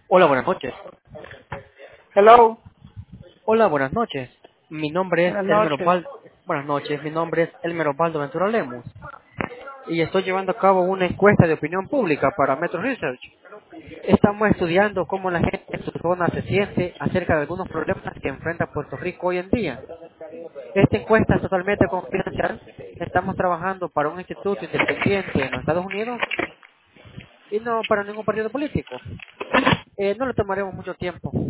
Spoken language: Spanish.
Hola, buenas noches. Hello, Hola, buenas noches. Mi nombre es buenas Elmer noches. Osvaldo. Buenas noches, mi nombre es Elmer Osvaldo Ventura Lemus y estoy llevando a cabo una encuesta de opinión pública para Metro Research. Estamos estudiando cómo la gente en su zona se siente acerca de algunos problemas que enfrenta Puerto Rico hoy en día. Esta encuesta es totalmente confidencial. Estamos trabajando para un instituto independiente en los Estados Unidos y no para ningún partido político. No le tomaremos mucho tiempo.